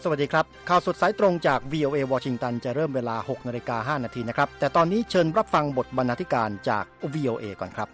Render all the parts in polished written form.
สวัสดีครับข่าวสดสายตรงจาก VOA วอชิงตันจะเริ่มเวลา 6:05 น.นะครับแต่ตอนนี้เชิญรับฟังบทบรรณาธิการจาก VOA ก่อนครับ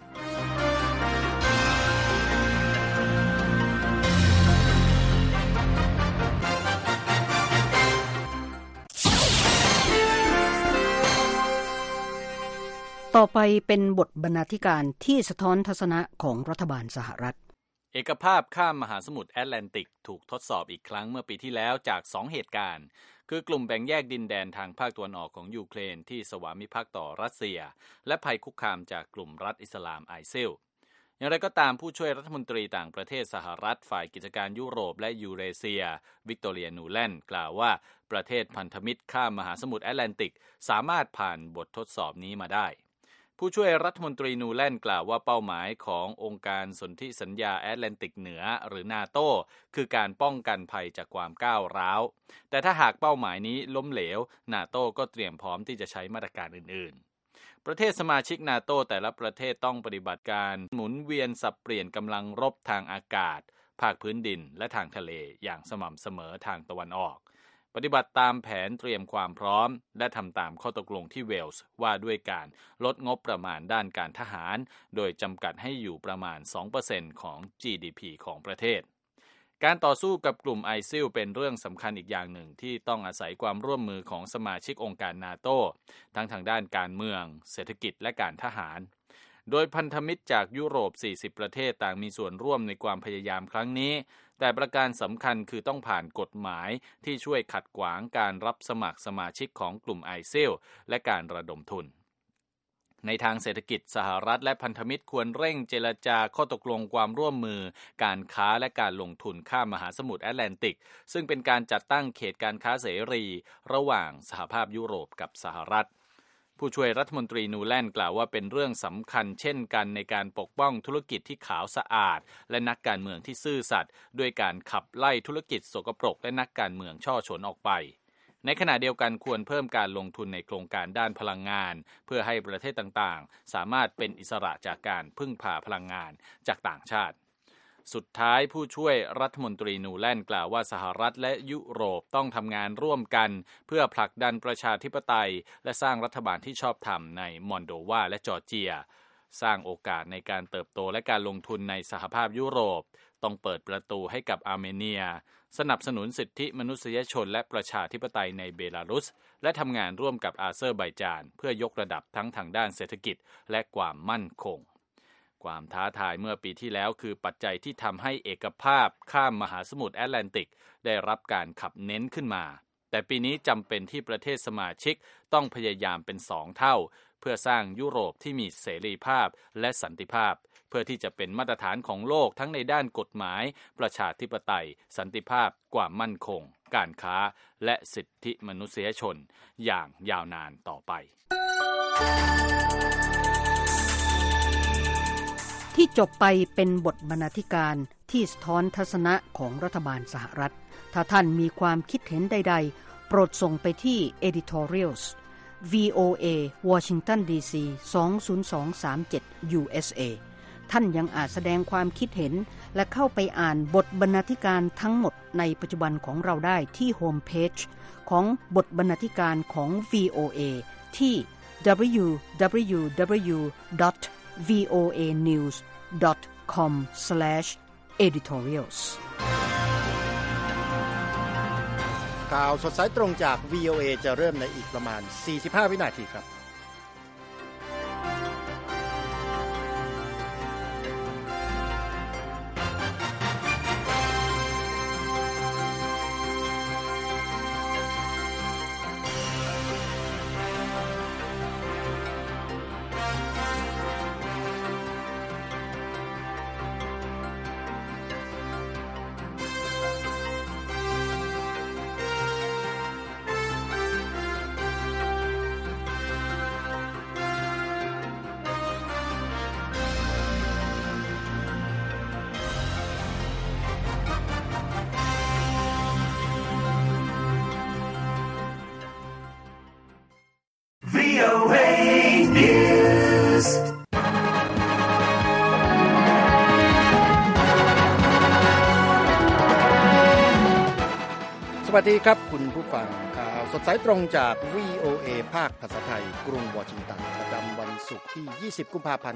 ต่อไปเป็นบทบรรณาธิการที่สะท้อนทัศนะของรัฐบาลสหรัฐเอกภาพข้ามมหาสมุทรแอตแลนติกถูกทดสอบอีกครั้งเมื่อปีที่แล้วจาก2เหตุการณ์คือกลุ่มแบ่งแยกดินแดนทางภาคตะวันออกของยูเครนที่สวามิภักดิ์ต่อรัสเซียและภัยคุกคามจากกลุ่มรัฐอิสลามไอซิลอย่างไรก็ตามผู้ช่วยรัฐมนตรีต่างประเทศสหรัฐฝ่ายกิจการยุโรปและยูเรเซียวิกตอเรียนูแลนด์กล่าวว่าประเทศพันธมิตรข้ามมหาสมุทรแอตแลนติกสามารถผ่านบททดสอบนี้มาได้ผู้ช่วยรัฐมนตรีนูแลนด์กล่าวว่าเป้าหมายขององค์การสนธิสัญญาแอตแลนติกเหนือหรือนาโต้คือการป้องกันภัยจากความก้าวร้าวแต่ถ้าหากเป้าหมายนี้ล้มเหลวนาโต้ก็เตรียมพร้อมที่จะใช้มาตรการอื่นๆประเทศสมาชิกนาโต้แต่ละประเทศต้องปฏิบัติการหมุนเวียนสับเปลี่ยนกำลังรบทางอากาศภาคพื้นดินและทางทะเลอย่างสม่ำเสมอทางตะวันออกปฏิบัติตามแผนเตรียมความพร้อมและทำตามข้อตกลงที่เวลส์ว่าด้วยการลดงบประมาณด้านการทหารโดยจำกัดให้อยู่ประมาณ 2% ของ GDP ของประเทศการต่อสู้กับกลุ่มไอซิลเป็นเรื่องสำคัญอีกอย่างหนึ่งที่ต้องอาศัยความร่วมมือของสมาชิกองค์การนาโต้ทั้งทางด้านการเมืองเศรษฐกิจและการทหารโดยพันธมิตรจากยุโรป40ประเทศต่างมีส่วนร่วมในความพยายามครั้งนี้แต่ประการสำคัญคือต้องผ่านกฎหมายที่ช่วยขัดขวางการรับสมัครสมาชิกของกลุ่มไอซิลและการระดมทุนในทางเศรษฐกิจสหรัฐและพันธมิตรควรเร่งเจรจาข้อตกลงความร่วมมือการค้าและการลงทุนข้ามมหาสมุทรแอตแลนติกซึ่งเป็นการจัดตั้งเขตการค้าเสรีระหว่างสหภาพยุโรปกับสหรัฐผู้ช่วยรัฐมนตรีนูแลนด์กล่าวว่าเป็นเรื่องสำคัญเช่นกันในการปกป้องธุรกิจที่ขาวสะอาดและนักการเมืองที่ซื่อสัตย์ด้วยการขับไล่ธุรกิจสกปรกและนักการเมืองช่อฉนออกไปในขณะเดียวกันควรเพิ่มการลงทุนในโครงการด้านพลังงานเพื่อให้ประเทศต่างๆสามารถเป็นอิสระจากการพึ่งพาพลังงานจากต่างชาติสุดท้ายผู้ช่วยรัฐมนตรีนูแลนด์กล่าวว่าสหรัฐและยุโรปต้องทำงานร่วมกันเพื่อผลักดันประชาธิปไตยและสร้างรัฐบาลที่ชอบธรรมในมอลโดวาและจอร์เจียสร้างโอกาสในการเติบโตและการลงทุนในสหภาพยุโรปต้องเปิดประตูให้กับอาร์เมเนียสนับสนุนสิทธิมนุษยชนและประชาธิปไตยในเบลารุสและทำงานร่วมกับอาเซอร์ไบจานเพื่อยกระดับทั้งทางด้านเศรษฐกิจและความมั่นคงความท้าทายเมื่อปีที่แล้วคือปัจจัยที่ทำให้เอกภาพข้ามมหาสมุทรแอตแลนติกได้รับการขับเน้นขึ้นมาแต่ปีนี้จำเป็นที่ประเทศสมาชิกต้องพยายามเป็น2เท่าเพื่อสร้างยุโรปที่มีเสรีภาพและสันติภาพเพื่อที่จะเป็นมาตรฐานของโลกทั้งในด้านกฎหมายประชาธิปไตยสันติภาพความมั่นคงการค้าและสิทธิมนุษยชนอย่างยาวนานต่อไปที่จบไปเป็นบทบรรณาธิการที่สะท้อนทัศนะของรัฐบาลสหรัฐถ้าท่านมีความคิดเห็นใดๆโปรดส่งไปที่ editorials VOA Washington DC 20237 USA ท่านยังอาจแสดงความคิดเห็นและเข้าไปอ่านบทบรรณาธิการทั้งหมดในปัจจุบันของเราได้ที่โฮมเพจของบทบรรณาธิการของ VOA ที่ www.voanews.com/editorials ข่าวสดสายตรงจาก VOA จะเริ่มในอีกประมาณ45วินาทีครับสสวัสดีครับคุณผู้ฟังข่าวสดสายตรงจาก VOA ภาคภาษาไทยกรุงวอชิงตันประจำวันศุกร์ที่ 20 กุมภาพันธ์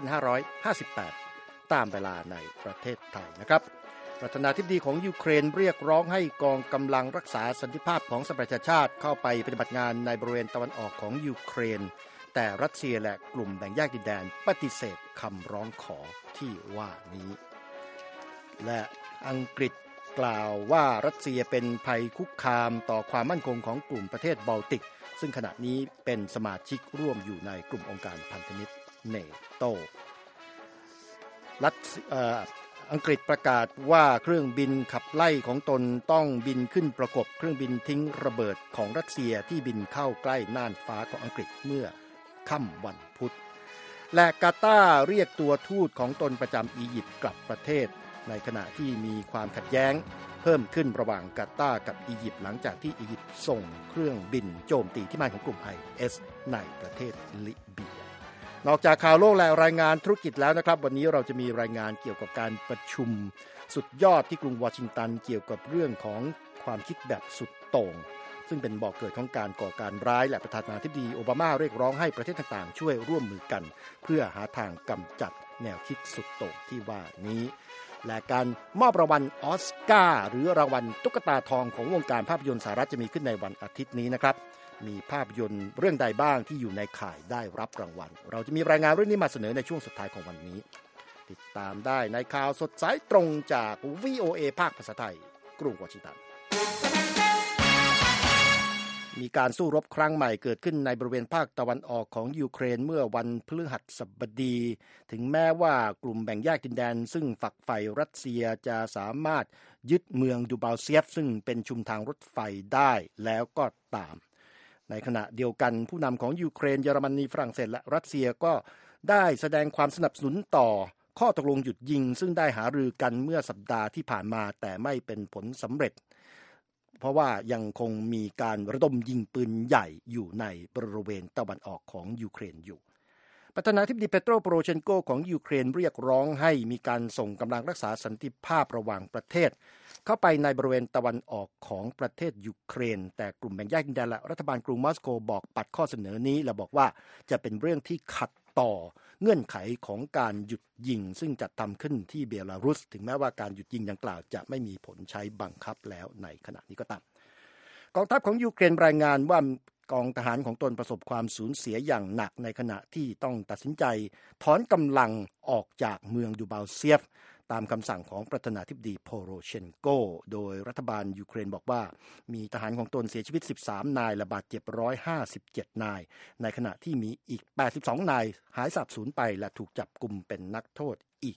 2558 ตามเวลาในประเทศไทยนะครับประธานาธิบดีของยูเครนเรียกร้องให้กองกำลังรักษาสันติภาพของสหประชาชาติเข้าไปปฏิบัติงานในบริเวณตะวันออกของยูเครนแต่รัสเซียและกลุ่มแบ่งแยกดินแดนปฏิเสธคำร้องขอที่ว่านี้และอังกฤษกล่าวว่ารัสเซียเป็นภัยคุกคามต่อความมั่นคงของกลุ่มประเทศบอลติกซึ่งขณะนี้เป็นสมาชิกร่วมอยู่ในกลุ่มองค์การพันธมิตรเนโตอังกฤษประกาศว่าเครื่องบินขับไล่ของตนต้องบินขึ้นประกบเครื่องบินทิ้งระเบิดของรัสเซียที่บินเข้าใกล้น่านฟ้าของอังกฤษเมื่อค่ำวันพุธและกาตาร์เรียกตัวทูตของตนประจำอียิปต์กลับประเทศในขณะที่มีความขัดแย้งเพิ่มขึ้นระหว่างกาตาร์กับอียิปต์หลังจากที่อียิปต์ส่งเครื่องบินโจมตีที่มั่นของกลุ่ม IS ในประเทศลิเบียนอกจากข่าวโลกและรายงานธุรกิจแล้วนะครับวันนี้เราจะมีรายงานเกี่ยวกับการประชุมสุดยอดที่กรุงวอชิงตันเกี่ยวกับเรื่องของความคิดแบบสุดโต่งซึ่งเป็นบ่อกเกิดของการก่อการร้ายและประธานาธิบดีโอบามาเรียกร้องให้ประเทศต่างๆช่วยร่วมมือกันเพื่อหาทางกำจัดแนวคิดสุดโต่งที่ว่านี้และการมอบรางวัลออสการ์หรือรางวัลตุ๊กตาทองของวงการภาพยนตร์สหรัฐจะมีขึ้นในวันอาทิตย์นี้นะครับมีภาพยนตร์เรื่องใดบ้างที่อยู่ในข่ายได้รับรางวัลเราจะมีรายงานเรื่องนี้มาเสนอในช่วงสุดท้ายของวันนี้ติดตามได้ในข่าวสดสายตรงจาก VOA ภาคภาษาไทยกรุงวอชิงตันมีการสู้รบครั้งใหม่เกิดขึ้นในบริเวณภาคตะวันออกของยูเครนเมื่อวันพฤหัสบดีถึงแม้ว่ากลุ่มแบ่งแยกดินแดนซึ่งฝักใฝ่รัสเซียจะสามารถยึดเมืองดูบาลเซียฟซึ่งเป็นชุมทางรถไฟได้แล้วก็ตามในขณะเดียวกันผู้นำของยูเครนเยอรมนีฝรั่งเศสและรัสเซียก็ได้แสดงความสนับสนุนต่อข้อตกลงหยุดยิงซึ่งได้หารือกันเมื่อสัปดาห์ที่ผ่านมาแต่ไม่เป็นผลสำเร็จเพราะว่ายังคงมีการระดมยิงปืนใหญ่อยู่ในบริเวณตะวันออกของยูเครนอยู่ประธานาธิบดีเปโตร โปโรเชนโกของยูเครนเรียกร้องให้มีการส่งกำลังรักษาสันติภาพระหว่างประเทศเข้าไปในบริเวณตะวันออกของประเทศยูเครนแต่กลุ่มแบ่งแยกดินแดนและรัฐบาลกรุงมอสโกบอกปัดข้อเสนอนี้และบอกว่าจะเป็นเรื่องที่ขัดต่อเงื่อนไขของการหยุดยิงซึ่งจัดทำขึ้นที่เบลารุสถึงแม้ว่าการหยุดยิงดังกล่าวจะไม่มีผลใช้บังคับแล้วในขณะนี้ก็ตามกองทัพของยูเครนรายงานว่ากองทหารของตนประสบความสูญเสียอย่างหนักในขณะที่ต้องตัดสินใจถอนกำลังออกจากเมืองดูบาลเซียฟตามคำสั่งของประธานาธิบดีโปโรเชนโกโดยรัฐบาลยูเครนบอกว่ามีทหารของตนเสียชีวิต13นายและบาดเจ็บ157นายในขณะที่มีอีก82นายหายสาบสูญไปและถูกจับกุมเป็นนักโทษอีก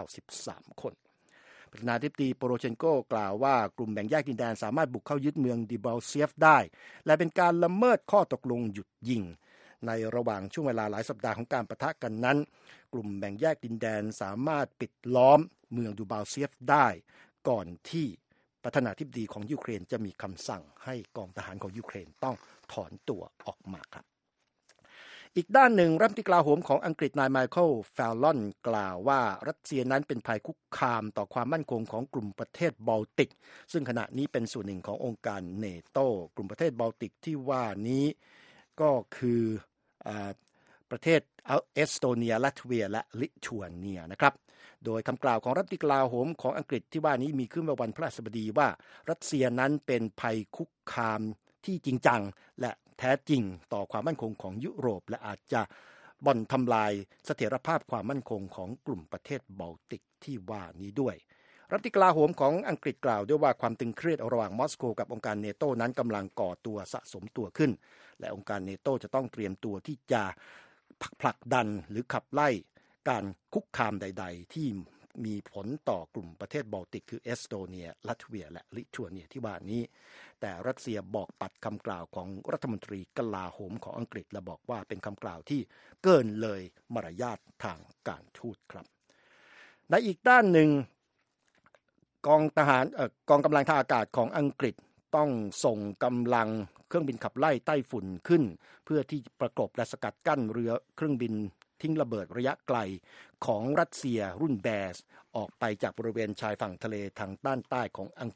93คนประธานาธิบดีโปโรเชนโกกล่าวว่ากลุ่มแบ่งแยกดินแดนสามารถบุกเข้ายึดเมืองดิบาลเซียฟได้และเป็นการละเมิดข้อตกลงหยุดยิงในระหว่างช่วงเวลาหลายสัปดาห์ของการปะทะกันนั้นกลุ่มแบ่งแยกดินแดนสามารถปิดล้อมเมืองดูบาลเซียฟได้ก่อนที่ประธานาธิบดีของยูเครนจะมีคำสั่งให้กองทหารของยูเครนต้องถอนตัวออกมาครับอีกด้านหนึ่งรัฐมนตรีกลาโหมของอังกฤษนายไมเคิลแฟลลอนกล่าวว่ารัสเซียนั้นเป็นภัยคุกคามต่อความมั่นคงของกลุ่มประเทศบอลติกซึ่งขณะนี้เป็นส่วนหนึ่งขององค์การเนโตกลุ่มประเทศบอลติกที่ว่านี้ก็คือประเทศเอสโตเนียลัตเวียและลิทัวเนียนะครับโดยคำกล่าวของรัฐมนตรีกลาโหมของอังกฤษที่ว่านี้มีขึ้นเมื่อวันพฤหัสบดีว่ารัสเซียนั้นเป็นภัยคุกคามที่จริงจังและแท้จริงต่อความมั่นคงของยุโรปและอาจจะบ่อนทำลายเสถียรภาพความมั่นคงของกลุ่มประเทศบอลติกที่ว่านี้ด้วยรัฐมนตรีกลาโหมของอังกฤษกล่าวด้วยว่าความตึงเครียดระหว่างมอสโกกับองค์การเนโตนั้นกำลังก่อตัวสะสมตัวขึ้นและองค์การเนโตจะต้องเตรียมตัวที่จะผลักดันหรือขับไล่การคุกคามใดๆที่มีผลต่อกลุ่มประเทศบอลติกคือเอสโตเนียลัตเวียและลิทัวเนียที่ว่านี้แต่รัสเซียบอกปัดคำกล่าวของรัฐมนตรีกลาโหมของอังกฤษและบอกว่าเป็นคำกล่าวที่เกินเลยมารยาททางการทูตครับในอีกด้านหนึ่งกองกำลังทางอากาศของอังกฤษต้องส่งกำลังเครื่องบินขับไล่ไต้ฝุ่นขึ้นเพื่อที่ประกบและสกัดกั้นเรือเครื่องบินทิ้งระเบิดระยะไกลของรัสเซียรุ่นแบสออกไปจากบริเวณชายฝั่งทะเลทางด้านใต้ของอังกฤษ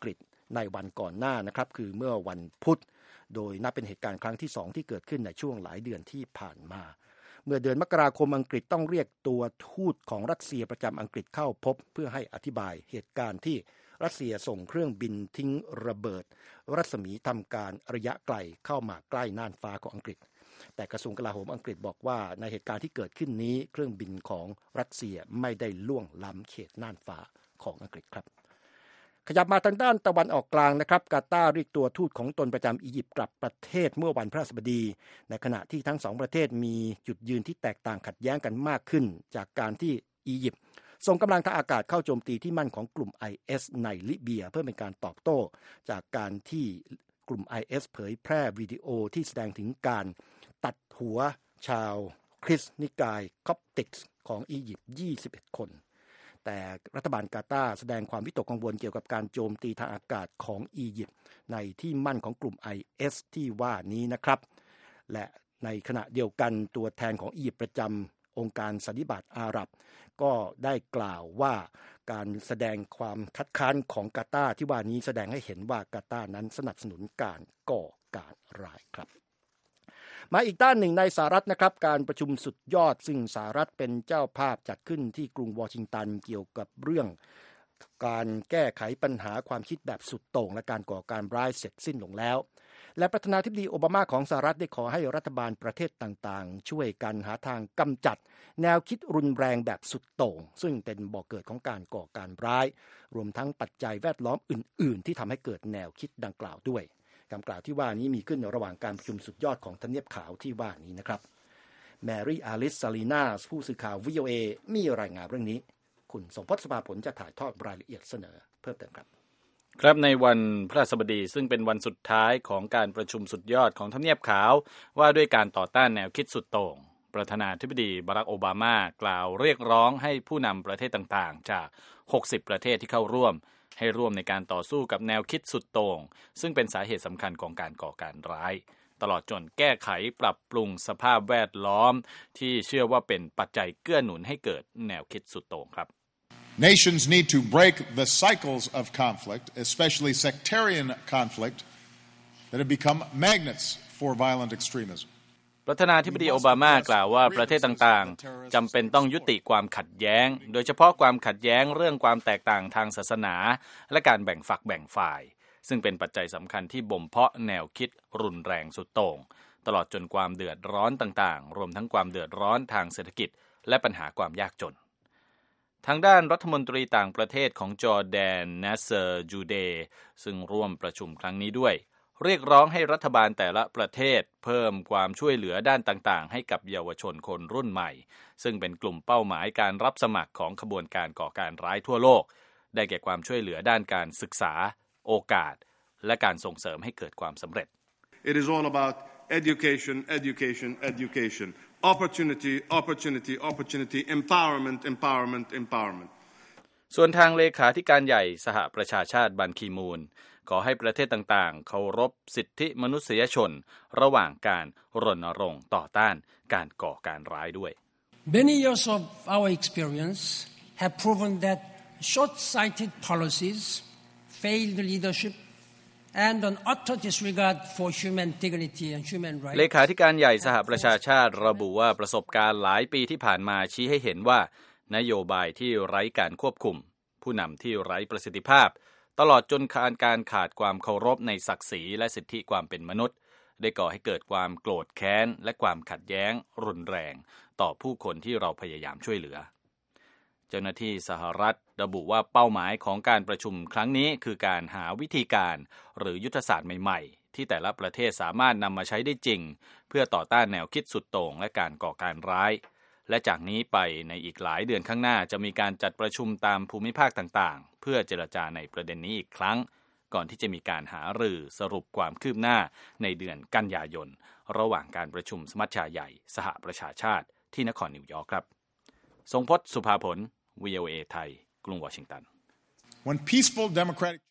ในวันก่อนหน้านะครับคือเมื่อวันพุธโดยนับเป็นเหตุการณ์ครั้งที่2ที่เกิดขึ้นในช่วงหลายเดือนที่ผ่านมาเมื่อเดือนมกราคมอังกฤษต้องเรียกตัวทูตของรัสเซียประจำอังกฤษเข้าพบเพื่อให้อธิบายเหตุการณ์ที่รัสเซียส่งเครื่องบินทิ้งระเบิดรัศมีทำการระยะไกลเข้ามาใกล้น่านฟ้าของอังกฤษแต่กระทรวงกลาโหมอังกฤษบอกว่าในเหตุการณ์ที่เกิดขึ้นนี้เครื่องบินของรัสเซียไม่ได้ล่วงล้ำเขตน่านฟ้าของอังกฤษครับขยับมาทางด้านตะวันออกกลางนะครับกาตาร์เรียกตัวทูตของตนประจำอียิปต์กลับประเทศเมื่อวันพฤหัสบดีในขณะที่ทั้งสองประเทศมีจุดยืนที่แตกต่างขัดแย้งกันมากขึ้นจากการที่อียิปต์ส่งกำลังทางอากาศเข้าโจมตีที่มั่นของกลุ่ม IS ในลิเบียเพื่อเป็นการตอบโต้จากการที่กลุ่ม IS เผยแพร่วิดีโอที่แสดงถึงการตัดหัวชาวคริสต์นิกายคอปติกของอียิปต์21คนแต่รัฐบาลกาตาร์แสดงความวิตกกังวลเกี่ยวกับการโจมตีทางอากาศของอียิปต์ในที่มั่นของกลุ่ม IS ที่ว่านี้นะครับและในขณะเดียวกันตัวแทนของอียิปต์ประจำองค์การสันนิบาตอาหรับก็ได้กล่าวว่าการแสดงความคัดค้านของกาตาร์ที่ว่านี้แสดงให้เห็นว่ากาตาร์นั้นสนับสนุนการก่อการร้ายครับมาอีกด้านหนึ่งในสหรัฐนะครับการประชุมสุดยอดซึ่งสหรัฐเป็นเจ้าภาพจัดขึ้นที่กรุงวอชิงตันเกี่ยวกับเรื่องการแก้ไขปัญหาความคิดแบบสุดโต่งและการก่อการร้ายเสร็จสิ้นลงแล้วและประธานาธิบดีโอบามาของสหรัฐได้ขอให้รัฐบาลประเทศต่างๆช่วยกันหาทางกำจัดแนวคิดรุนแรงแบบสุดโต่งซึ่งเป็นบ่อเกิดของการก่อการร้ายรวมทั้งปัจจัยแวดล้อมอื่นๆที่ทำให้เกิดแนวคิดดังกล่าวด้วยคำกล่าวที่ว่านี้มีขึ้นระหว่างการประชุมสุดยอดของทำเนียบขาวที่ว่านี้นะครับแมรี่อาลิสซาลีนาผู้สื่อข่าว VOA มีรายงานเรื่องนี้คุณสมพจน์ สภาผลจะถ่ายทอดรายละเอียดเสนอเพิ่มเติมครับครับในวันพฤหัสบดีซึ่งเป็นวันสุดท้ายของการประชุมสุดยอดของทำเนียบขาวว่าด้วยการต่อต้านแนวคิดสุดโต่งประธานาธิบดีบารักโอบามากล่าวเรียกร้องให้ผู้นำประเทศต่างๆจาก60ประเทศที่เข้าร่วมให้ร่วมในการต่อสู้กับแนวคิดสุดโต่งซึ่งเป็นสาเหตุสำคัญของการก่อการร้ายตลอดจนแก้ไขปรับปรุงสภาพแวดล้อมที่เชื่อว่าเป็นปัจจัยเกื้อหนุนให้เกิดแนวคิดสุดโต่งครับ Nations need to break the cycles of conflict, especially sectarian conflict, that have become magnets for violent extremism. ประธานาธิบดีโอบามากล่าวว่าประเทศต่างๆจำเป็นต้องยุติความขัดแย้งโดยเฉพาะความขัดแย้งเรื่องความแตกต่างทางศาสนาและการแบ่งฝักแบ่งฝ่ายซึ่งเป็นปัจจัยสำคัญที่บ่มเพาะแนวคิดรุนแรงสุดโต่งตลอดจนความเดือดร้อนต่างๆรวมทั้งความเดือดร้อนทางเศรษฐกิจและปัญหาความยากจนทางด้านรัฐมนตรีต่างประเทศของจอร์แดนนาเซอร์จูเดย์ซึ่งร่วมประชุมครั้งนี้ด้วยเรียกร้องให้รัฐบาลแต่ละประเทศเพิ่มความช่วยเหลือด้านต่างๆให้กับเยาวชนคนรุ่นใหม่ซึ่งเป็นกลุ่มเป้าหมายการรับสมัครของขบวนการก่อการร้ายทั่วโลกได้แก่ความช่วยเหลือด้านการศึกษาโอกาสและการส่งเสริมให้เกิดความสำเร็จ It is all about education, education, education. Opportunity, opportunity, opportunity. Empowerment, empowerment, empowerment. ส่วนทางเลขาธิการใหญ่สหประชาชาติบันคีมูนขอให้ประเทศต่างๆเคารพสิทธิมนุษยชนระหว่างการรณรงค์ต่อต้านการก่อการร้ายด้วย Many years of our experience have proven that short-sighted policies, failed leadership, and an utter disregard for human dignity and human rights. เลขาธิการใหญ่สหประชาชาติระบุว่าประสบการณ์หลายปีที่ผ่านมาชี้ให้เห็นว่านโยบายที่ไร้การควบคุมผู้นำที่ไร้ประสิทธิภาพตลอดจนการขาดความเคารพในศักดิ์ศรีและสิทธิความเป็นมนุษย์ได้ก่อให้เกิดความโกรธแค้นและความขัดแย้งรุนแรงต่อผู้คนที่เราพยายามช่วยเหลือเจ้าหน้าที่สหรัฐระบุว่าเป้าหมายของการประชุมครั้งนี้คือการหาวิธีการหรือยุทธศาสตร์ใหม่ๆที่แต่ละประเทศสามารถนำมาใช้ได้จริงเพื่อต่อต้านแนวคิดสุดโต่งและการก่อการร้ายและจากนี้ไปในอีกหลายเดือนข้างหน้าจะมีการจัดประชุมตามภูมิภาคต่างๆเพื่อเจรจาในประเด็นนี้อีกครั้งก่อนที่จะมีการหารือสรุปความคืบหน้าในเดือนกันยายนระหว่างการประชุมสมัชชาใหญ่สหประชาชาติที่นครนิวยอร์กครับทรงพจน์ สุภาผล VOA ไทยกรุงวอชิงตัน When peaceful democratic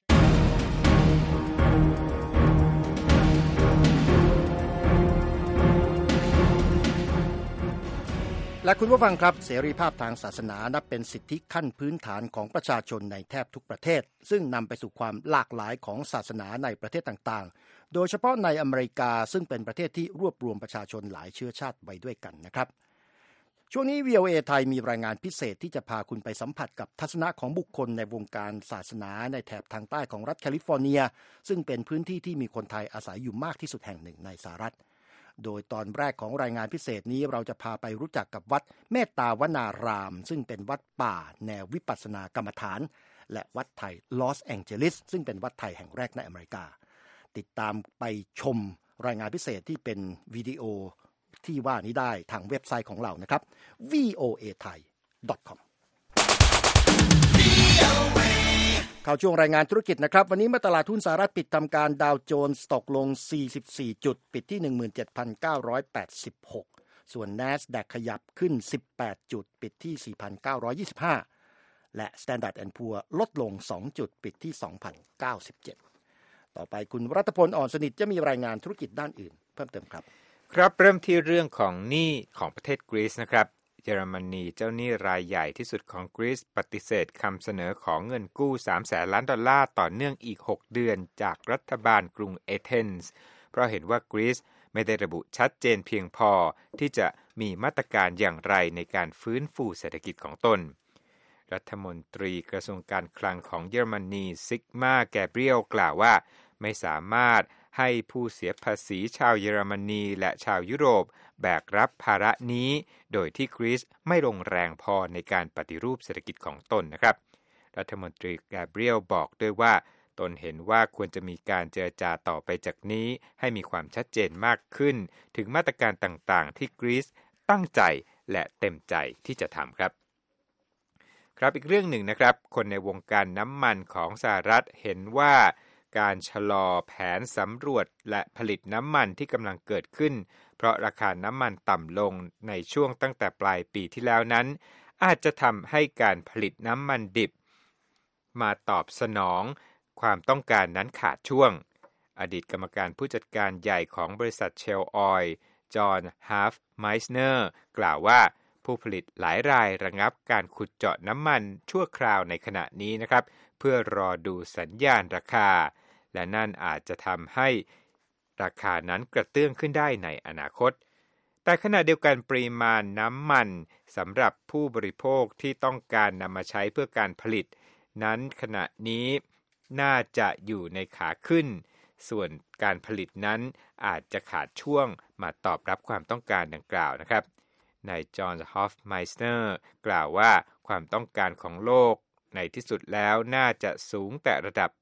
และคุณผู้ฟังครับเสรีภาพทางศาสนานับเป็นสิทธิขั้นพื้นฐานของประชาชนในแทบทุกประเทศซึ่งนำไปสู่ความหลากหลายของศาสนาในประเทศต่างๆโดยเฉพาะในอเมริกาซึ่งเป็นประเทศที่รวบรวมประชาชนหลายเชื้อชาติไว้ด้วยกันนะครับช่วงนี้ VOA ไทยมีรายงานพิเศษที่จะพาคุณไปสัมผัสกับทัศนะของบุคคลในวงการศาสนาในแถบทางใต้ของรัฐแคลิฟอร์เนียซึ่งเป็นพื้นที่ที่มีคนไทยอาศัยอยู่มากที่สุดแห่งหนึ่งในสหรัฐโดยตอนแรกของรายงานพิเศษนี้เราจะพาไปรู้จักกับวัดเมตตาวนารามซึ่งเป็นวัดป่าแนววิปัสสนากรรมฐานและวัดไทยลอสแองเจลิสซึ่งเป็นวัดไทยแห่งแรกในอเมริกาติดตามไปชมรายงานพิเศษที่เป็นวิดีโอที่ว่านี้ได้ทางเว็บไซต์ของเรานะครับ voathai.com เข้าช่วงรายงานธุรกิจนะครับวันนี้เมื่อตลาดหุ้นสหรัฐปิดทำการดาวโจนส์ตกลง44จุดปิดที่ 17,986 ส่วน NASDAQ ขยับขึ้น18จุดปิดที่ 4,925 และ Standard & Poor ลดลง2จุดปิดที่ 2,097 ต่อไปคุณรัตพลอ่อนสนิทจะมีรายงานธุรกิจด้านอื่นเพิ่มเติมครับครับเริ่มที่เรื่องของหนี้ของประเทศกรีซนะครับเยอรมนีเจ้าหนี้รายใหญ่ที่สุดของกรีซปฏิเสธคำเสนอของเงินกู้$300 ล้านต่อเนื่องอีก6เดือนจากรัฐบาลกรุงเอเธนส์เพราะเห็นว่ากรีซไม่ได้ระบุชัดเจนเพียงพอที่จะมีมาตรการอย่างไรในการฟื้นฟูเศรษฐกิจของตนรัฐมนตรีกระทรวงการคลังของเยอรมนีซิกมาแกเบรียลกล่าวว่าไม่สามารถให้ผู้เสียภาษีชาวเยอรมนีและชาวยุโรปแบกรับภาระนี้โดยที่กรีซไม่ลงแรงพอในการปฏิรูปเศรษฐกิจของตนนะครับรัฐมนตรีแกเบรียลบอกด้วยว่าตนเห็นว่าควรจะมีการเจรจาต่อไปจากนี้ให้มีความชัดเจนมากขึ้นถึงมาตรการต่างๆที่กรีซตั้งใจและเต็มใจที่จะทำครับครับอีกเรื่องหนึ่งนะครับคนในวงการน้ำมันของสหรัฐเห็นว่าการชะลอแผนสำรวจและผลิตน้ำมันที่กำลังเกิดขึ้นเพราะราคาน้ำมันต่ำลงในช่วงตั้งแต่ปลายปีที่แล้วนั้นอาจจะทำให้การผลิตน้ำมันดิบมาตอบสนองความต้องการนั้นขาดช่วงอดีตกรรมการผู้จัดการใหญ่ของบริษัทเชลออยล์จอห์นฮาฟไมส์เนอร์กล่าวว่าผู้ผลิตหลายรายระงับการขุดเจาะน้ำมันชั่วคราวในขณะนี้นะครับเพื่อรอดูสัญญาณราคาและนั่นอาจจะทำให้ราคานั้นกระเตื้องขึ้นได้ในอนาคตแต่ขณะเดียวกันปริมาณน้ำมันสำหรับผู้บริโภคที่ต้องการนำมาใช้เพื่อการผลิตนั้นขณะนี้น่าจะอยู่ในขาขึ้นส่วนการผลิตนั้นอาจจะขาดช่วงมาตอบรับความต้องการดังกล่าวนะครับนายจอห์นฮอฟไมสเนอร์กล่าวว่าความต้องการของโลกในที่สุดแล้วน่าจะสูงแต่ระดับ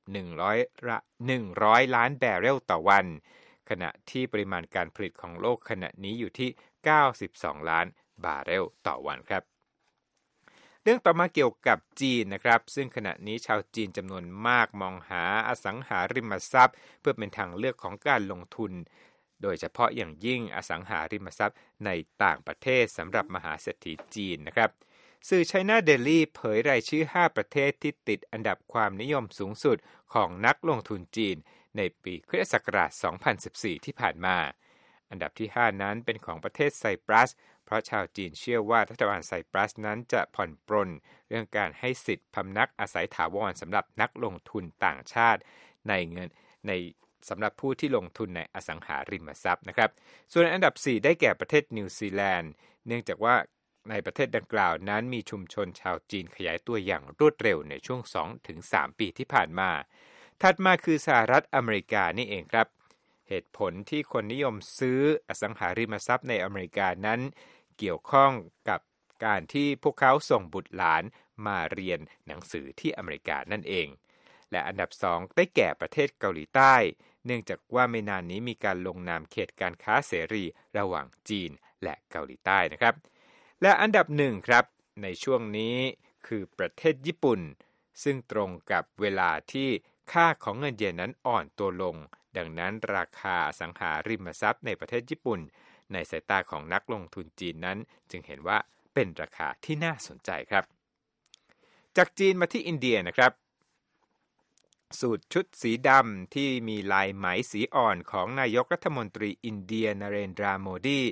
100 ล้านแบเรลต่อวันขณะที่ปริมาณการผลิตของโลกขณะนี้อยู่ที่92ล้านบาร์เรลต่อวันครับเรื่องต่อมาเกี่ยวกับจีนนะครับซึ่งขณะนี้ชาวจีนจำนวนมากมองหาอสังหาริมทรัพย์เพื่อเป็นทางเลือกของการลงทุนโดยเฉพาะอย่างยิ่งอสังหาริมทรัพย์ในต่างประเทศสำหรับมหาเศรษฐีจีนนะครับสื่อ China Daily เผยรายชื่อ5ประเทศที่ติดอันดับความนิยมสูงสุดของนักลงทุนจีนในปีคริสตศักราช 2014 ที่ผ่านมาอันดับที่5นั้นเป็นของประเทศไซปรัสเพราะชาวจีนเชื่อว่ารัฐบาลไซปรัสนั้นจะผ่อนปรนเรื่องการให้สิทธิ์พำนักอาศัยถาวรสำหรับนักลงทุนต่างชาติในสำหรับผู้ที่ลงทุนในอสังหาริมทรัพย์นะครับส่วนอันดับ4ได้แก่ประเทศนิวซีแลนด์เนื่องจากว่าในประเทศดังกล่าวนั้นมีชุมชนชาวจีนขยายตัวอย่างรวดเร็วในช่วง 2-3 ปีที่ผ่านมาถัดมาคือสหรัฐอเมริกานี่เองครับเหตุผลที่คนนิยมซื้ออสังหาริมทรัพย์ในอเมริกานั้นเกี่ยวข้องกับการที่พวกเขาส่งบุตรหลานมาเรียนหนังสือที่อเมริกานั่นเองและอันดับ2ได้แก่ประเทศเกาหลีใต้เนื่องจากว่าไม่นานนี้มีการลงนามเขตการค้าเสรีระหว่างจีนและเกาหลีใต้นะครับและอันดับ1ครับในช่วงนี้คือประเทศญี่ปุ่นซึ่งตรงกับเวลาที่ค่าของเงินเยนนั้นอ่อนตัวลงดังนั้นราคาอสังหาริมทรัพย์ในประเทศญี่ปุ่นในสายตาของนักลงทุนจีนนั้นจึงเห็นว่าเป็นราคาที่น่าสนใจครับจากจีนมาที่อินเดียนะครับสูทชุดสีดำที่มีลายไหมสีอ่อนของนายกรัฐมนตรีอินเดียนเรนดราโมดี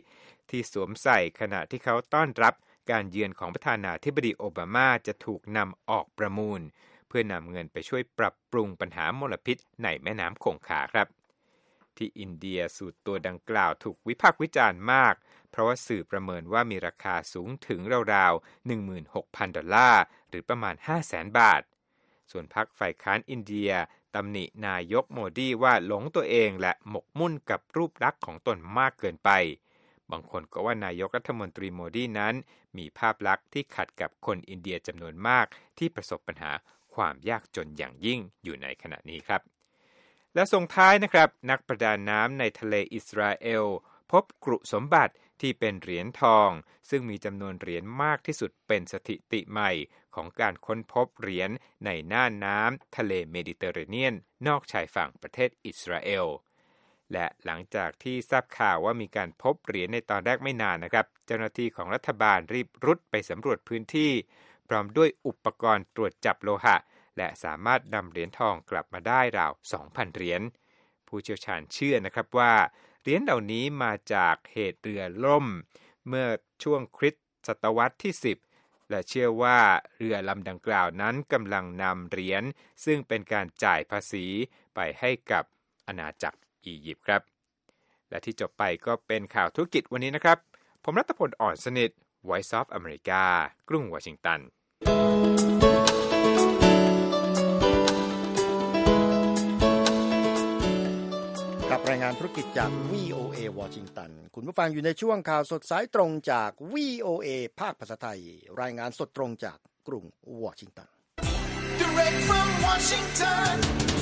ที่สวมใส่ขณะที่เขาต้อนรับการเยือนของประธานาธิบดีโอบามาจะถูกนำออกประมูลเพื่อนำเงินไปช่วยปรับปรุงปัญหามลพิษในแม่น้ำคงคาครับที่อินเดียสูตรตัวดังกล่าวถูกวิพากษ์วิจารณ์มากเพราะว่าสื่อประเมินว่ามีราคาสูงถึงราวๆ 16,000 ดอลลาร์หรือประมาณ 500,000 บาทส่วนพรรคฝ่ายค้านอินเดียตำหนินายกโมดีว่าหลงตัวเองและหมกมุ่นกับรูปลักษณ์ของตนมากเกินไปบางคนก็ว่านายกรัฐมนตรีโมดีนั้นมีภาพลักษณ์ที่ขัดกับคนอินเดียจำนวนมากที่ประสบปัญหาความยากจนอย่างยิ่งอยู่ในขณะนี้ครับและส่งท้ายนะครับนักประดาน้ำในทะเลอิสราเอลพบกรุสมบัติที่เป็นเหรียญทองซึ่งมีจำนวนเหรียญมากที่สุดเป็นสถิติใหม่ของการค้นพบเหรียญในน่านน้ำทะเลเมดิเตอร์เรเนียนนอกชายฝั่งประเทศอิสราเอลและหลังจากที่ทราบข่าวว่ามีการพบเหรียญในตอนแรกไม่นานนะครับเจ้าหน้าที่ของรัฐบาลรีบรุดไปสำรวจพื้นที่พร้อมด้วยอุปกรณ์ตรวจจับโลหะและสามารถนำเหรียญทองกลับมาได้ราว 2,000 เหรียญผู้เชี่ยวชาญเชื่อนะครับว่าเหรียญเหล่านี้มาจากเหตุเรือล่มเมื่อช่วงคริสตศตวรรษที่ 10และเชื่อว่าเรือลำดังกล่าวนั้นกำลังนำเหรียญซึ่งเป็นการจ่ายภาษีไปให้กับอาณาจักรอียิปต์ครับและที่จบไปก็เป็นข่าวธุรกิจวันนี้นะครับผมรัตพล อ่อนสนิท Voice of America กรุงวอชิงตันกับรายงานธุรกิจจาก VOA วอชิงตันคุณผู้ฟังอยู่ในช่วงข่าวสดสายตรงจาก VOA ภาคภาษาไทยรายงานสดตรงจากกรุงวอชิงตัน Direct from Washington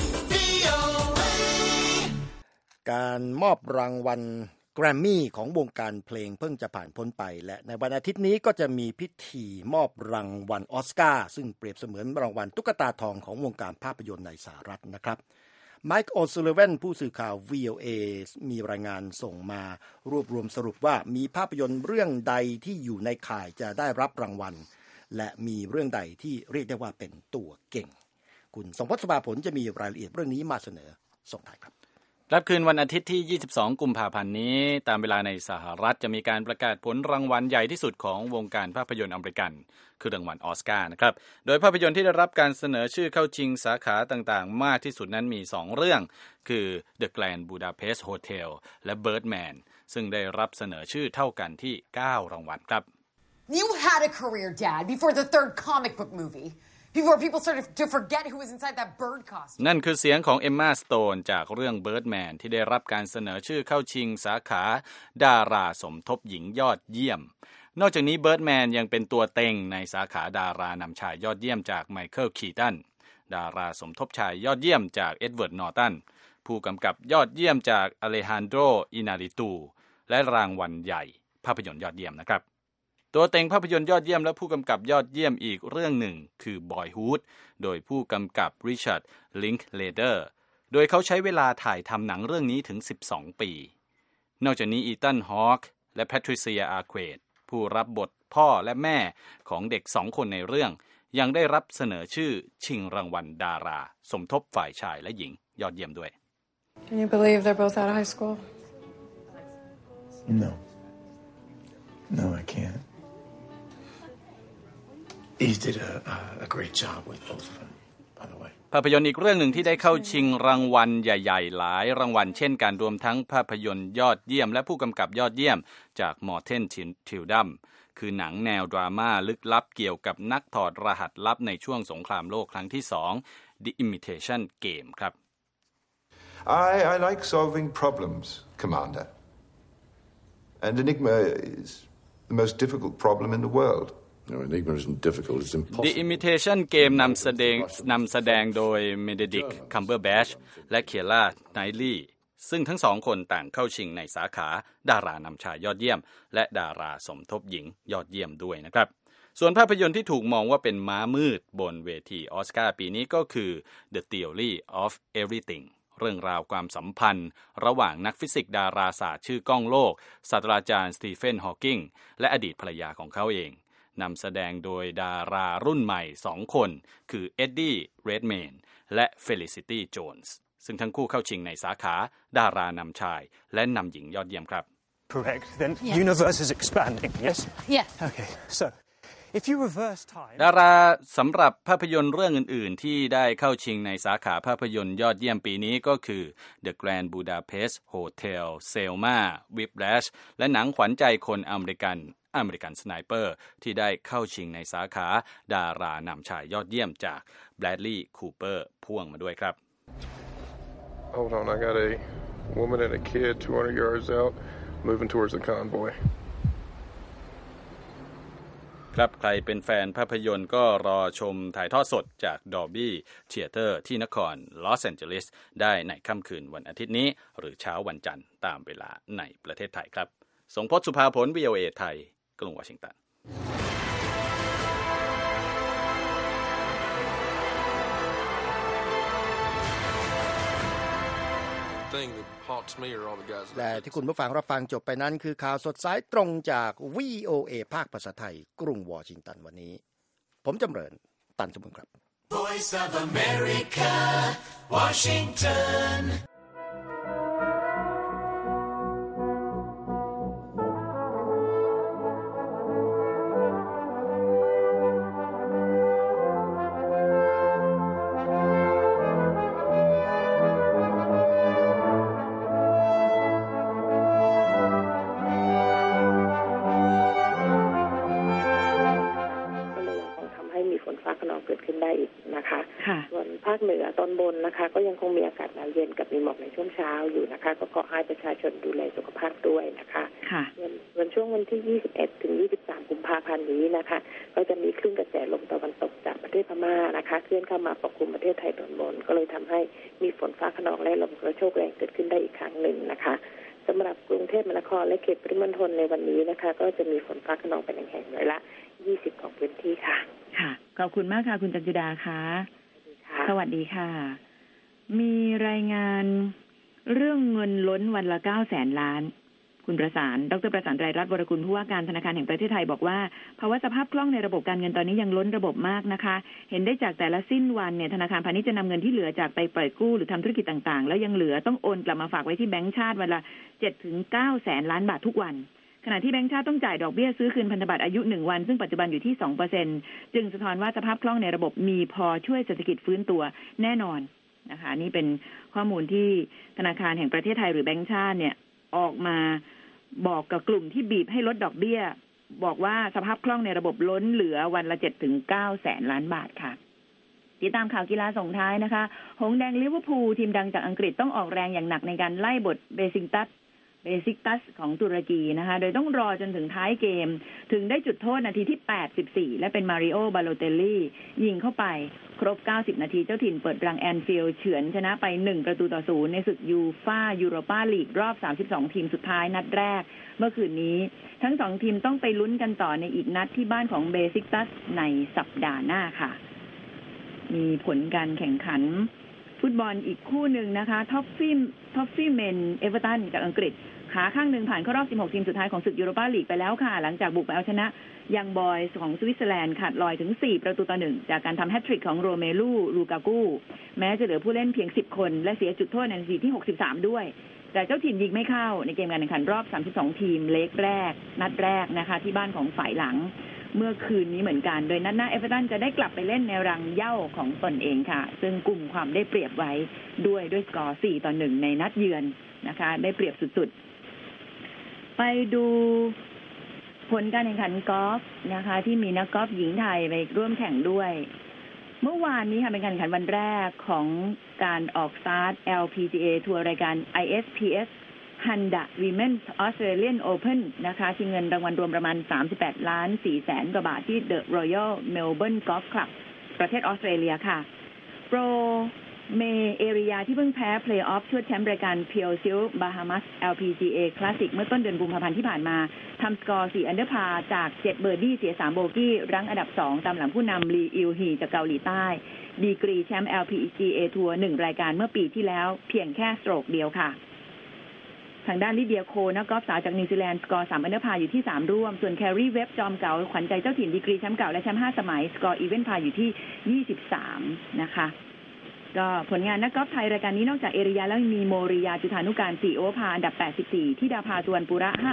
VOA การมอบรางวัลแกรมมี่ของวงการเพลงเพิ่งจะผ่านพ้นไปและในวันอาทิตย์นี้ก็จะมีพิธีมอบรางวัลออสการ์ซึ่งเปรียบเสมือนรางวัลตุ๊กตาทองของวงการภาพยนตร์ในสหรัฐนะครับไมค์ โอซูลิเวนผู้สื่อข่าว VOA มีรายงานส่งมารวบรวมสรุปว่ามีภาพยนตร์เรื่องใดที่อยู่ในข่ายจะได้รับรางวัลและมีเรื่องใดที่เรียกได้ว่าเป็นตัวเก่งคุณสมพศ สภาผลจะมีรายละเอียดเรื่องนี้มาเสนอส่งท้ายครับรับคืนวันอาทิตย์ที่22กุมภาพันธ์นี้ตามเวลาในสหรัฐจะมีการประกาศผลรางวัลใหญ่ที่สุดของวงการภาพยนตร์อเมริกันคือรางวัลออสการ์นะครับโดยภาพยนตร์ที่ได้รับการเสนอชื่อเข้าชิงสาขาต่างๆมากที่สุดนั้นมี2เรื่องคือ The Grand Budapest Hotel และ Birdman ซึ่งได้รับเสนอชื่อเท่ากันที่9รางวัลครับ You had a career, Dad, before the third comic book movie.Before people started to forget who was inside that bird costume. นั่นคือเสียงของเอมม่า สโตนจากเรื่อง Birdman ที่ได้รับการเสนอชื่อเข้าชิงสาขาดาราสมทบหญิงยอดเยี่ยมนอกจากนี้ Birdman ยังเป็นตัวเต็งในสาขาดารานำชายยอดเยี่ยมจากไมเคิล คีตันดาราสมทบชายยอดเยี่ยมจากเอ็ดเวิร์ด นอร์ตันผู้กำกับยอดเยี่ยมจากอเลฮันโดร อินาริตูและรางวัลใหญ่ภาพยนตร์ยอดเยี่ยมนะครับตัวเต็งภาพยนตร์ยอดเยี่ยมและผู้กำกับยอดเยี่ยมอีกเรื่องหนึ่งคือ Boyhood โดยผู้กำกับริชาร์ด ลิงค์เลเดอร์โดยเขาใช้เวลาถ่ายทำหนังเรื่องนี้ถึง12ปีนอกจากนี้อีตัน ฮอคและแพทริเซีย อาร์เควดผู้รับบทพ่อและแม่ของเด็ก2คนในเรื่องยังได้รับเสนอชื่อชิงรางวัลดาราสมทบฝ่ายชายและหญิงยอดเยี่ยมด้วย Can you believe they're both out of high school? No, I can't.He did a great job with both of them, by the way. ภาพยนตร์อีกเรื่องหนึ่งที่ได้เข้าชิงรางวัลใหญ่ๆหลายรางวัลเช่นกันรวมทั้งภาพยนตร์ยอดเยี่ยมและผู้กำกับยอดเยี่ยมจากมอร์เทน ทิลดัมคือหนังแนวดราม่าลึกลับเกี่ยวกับนักถอดรหัสลับในช่วงสงครามโลกครั้งที่2 The Imitation Game ครับ I like solving problems, Commander. And Enigma is the most difficult problem in the world.No, Enigma isn't difficult, it's impossible. The Imitation Game นำแสดงโดยเมเดดิก คัมเบอร์แบชและเคียร่า ไนท์ลีย์ซึ่งทั้งสองคนต่างเข้าชิงในสาขาดารานำชายยอดเยี่ยมและดาราสมทบหญิงยอดเยี่ยมด้วยนะครับส่วนภาพยนตร์ที่ถูกมองว่าเป็นม้ามืดบนเวทีออสการ์ปีนี้ก็คือ The Theory of Everything เรื่องราวความสัมพันธ์ระหว่างนักฟิสิกส์ดาราศาสตร์ชื่อก้องโลกศาสตราจารย์สตีเฟน ฮอว์กิงและอดีตภรรยาของเขาเองนำแสดงโดยดารารุ่นใหม่2คนคือเอ็ดดี้ เรดแมนและเฟลิซิตี้ โจนส์ซึ่งทั้งคู่เข้าชิงในสาขาดารานำชายและนำหญิงยอดเยี่ยมครับ correct, then universe is expanding, yes? Yes. Okay, so if you reverse time ดาราสำหรับภาพยนตร์เรื่องอื่นๆที่ได้เข้าชิงในสาขาภาพยนตร์ยอดเยี่ยมปีนี้ก็คือ The Grand Budapest Hotel, Selma, Whiplash และหนังขวัญใจคนอเมริกันสไนเปอร์ที่ได้เข้าชิงในสาขาดารานำชายยอดเยี่ยมจาก Bradley Cooper พ่วงมาด้วยครับ Hold on, I got a woman and a kid 200 yards out moving towards the convoy ครับใครเป็นแฟนภาพยนตร์ก็รอชมถ่ายทอดสดจาก Dolby Theater ที่นครลอสแอนเจลิสได้ในค่ำคืนวันอาทิตย์นี้หรือเช้าวันจันทร์ตามเวลาในประเทศไทยครับสงพจน์สุภาผล VOA ไทยกรุงวอชิงตันและที่คุณผู้ฟังรับฟังจบไปนั้นคือข่าวสดสายตรงจาก VOA ภาคภาษาไทยกรุงวอชิงตันวันนี้ผมจำเริญตันสมุนครับ Voice of America Washingtonส่วนภาคเหนือตอนบนนะคะก็ยังคงมีอากาศหนาวเย็นกับมีหมอกในช่วงเช้าอยู่นะคะก็ขอให้ประชาชนดูแลสุขภาพด้วยนะคะวันช่วงวันที่21ถึง23กุมภาพันธ์นี้นะคะก็จะมีคลื่นกระแสลมตะวันตกจากประเทศพม่านะคะเคลื่อนเข้ามาปกคลุมประเทศไทยตอนบนก็เลยทำให้มีฝนฟ้าคะนองและลมกระโชกแรงเกิดขึ้นได้อีกครั้งหนึ่งนะคะสำหรับกรุงเทพมหานครและเขตปริมณฑลในวันนี้นะคะก็จะมีฝนฟ้าคะนองเป็นแห่งๆร้อยละ20ของพื้นที่ค่ะค่ะขอบคุณมากค่ะคุณจันจุดาค่ะสวัสดีค่ะมีรายงานเรื่องเงินล้นวันละ900,000 ล้านคุณประสานดร.ประสานไตรรัตน์วรกุลผู้ว่าการธนาคารแห่งประเทศไทยบอกว่าภาวะสภาพคล่องในระบบการเงินตอนนี้ยังล้นระบบมากนะคะเห็นได้จากแต่ละสิ้นวันเนี่ยธนาคารพาณิชย์จะนำเงินที่เหลือจากไปปล่อยกู้หรือทำธุรกิจต่างๆแล้วยังเหลือต้องโอนกลับมาฝากไว้ที่แบงก์ชาติวันละ 7-9 ล้านบาททุกวันขณะที่แบงก์ชาติต้องจ่ายดอกเบี้ยซื้อคืนพันธบัตรอายุ1วันซึ่งปัจจุบันอยู่ที่ 2% จึงสะท้อนว่าสภาพคล่องในระบบมีพอช่วยเศรษฐกิจฟื้นตัวแน่นอนนะคะนี่เป็นข้อมูลที่ธนาคารแห่งประเทศไทยหรือแบงก์ชาติเนี่ยออกมาบอกกับกลุ่มที่บีบให้ลดดอกเบี้ยบอกว่าสภาพคล่องในระบบล้นเหลือวันละ 7-9 แสนล้านบาทค่ะติดตามข่าวกีฬาส่งท้ายนะคะหงส์แดงลิเวอร์พูลทีมดังจากอังกฤษต้องออกแรงอย่างหนักในการไล่บทเบซิกตัสของตุรกีนะคะโดยต้องรอจนถึงท้ายเกมถึงได้จุดโทษนาทีที่84และเป็นมาริโอบาโลเตลลี่ยิงเข้าไปครบ90นาทีเจ้าถิ่นเปิดรังแอนฟิลด์เฉือนชนะไป1-0ในศึกยูโรปาลีกรอบ32ทีมสุดท้ายนัดแรกเมื่อคืนนี้ทั้ง2ทีมต้องไปลุ้นกันต่อในอีกนัดที่บ้านของเบซิกตัสในสัปดาห์หน้าค่ะมีผลการแข่งขันฟุตบอลอีกคู่หนึ่งนะคะท็อฟฟี่เมนเอเวอร์ตันกับอังกฤษขาข้างหนึ่งผ่านเข้ารอบ16ทีมสุดท้ายของศึกยูโรปาลีกไปแล้วค่ะหลังจากบุกไปเอาชนะยังบอยส์ของสวิตเซอร์แลนด์ขาดลอยถึง4-1จากการทำแฮตทริกของโรเมลูลูกากูแม้จะเหลือผู้เล่นเพียง10คนและเสียจุดโทษในนาทีที่63ด้วยแต่เจ้าถิ่นยิงไม่เข้าในเกมการแข่งขันรอบ32ทีมเล็กแรกนัดแรกนะคะที่บ้านของฝ่ายหลังเมื่อคืนนี้เหมือนกันโดยนัดหน้าเอเวอร์ตันจะได้กลับไปเล่นในรังเหย้าของตนเองค่ะซึ่งกลุ่มความได้เปรียบไว้ด้วยสกอร์4-1ในนัดเยือนนะคะได้เปรียบสุดๆไปดูผลการแข่งขันกอล์ฟนะคะที่มีนักกอล์ฟหญิงไทยไปร่วมแข่งด้วยเมื่อวานนี้ค่ะเป็นการแข่งขันวันแรกของการออกสตาร์ท LPGA ทัวร์รายการ ISPS Honda Women's Australian Open นะคะชิงเงินรางวัลรวมประมาณ 38.4 แสนกว่าบาทที่ The Royal Melbourne Golf Club ประเทศออสเตรเลียค่ะโปรเมเอริยาที่เพิ่งแพ้เพลย์ออฟชวดแชมป์รายการ Pure Silk Bahamas LPGA Classic เมื่อต้นเดือนกุมภาพันธ์ที่ผ่านมาทำสกอร์4อันเดอร์พาร์จาก7เบอร์ดี้เสีย3โบกี้รั้งอันดับ2ตามหลังผู้นำลีอิลฮีจากเกาหลีใต้ดีกรีแชมป์ LPGA ทัวร์1รายการเมื่อปีที่แล้วเพียงแค่สโตรกเดียวค่ะทางด้านลิเดียโคนักกอล์ฟสาวจากนิวซีแลนด์สกอร์3อันเดอร์พาร์อยู่ที่3ร่วมส่วนแครีเว็บจอมเก่าขวัญใจเจ้าถิ่นดีกรีแชมป์เก่าและแชมป์5สมัยสกอร์อีเวนต์พาร์อยู่ที่23นะคะก็ผลงานนักกอล์ฟไทยรายการนี้นอกจากเอริยาแล้วมีโมริยาจุฑานุการ4โอเวอร์พาร์อันดับ84ที่ดาภาสุวรรณปุระ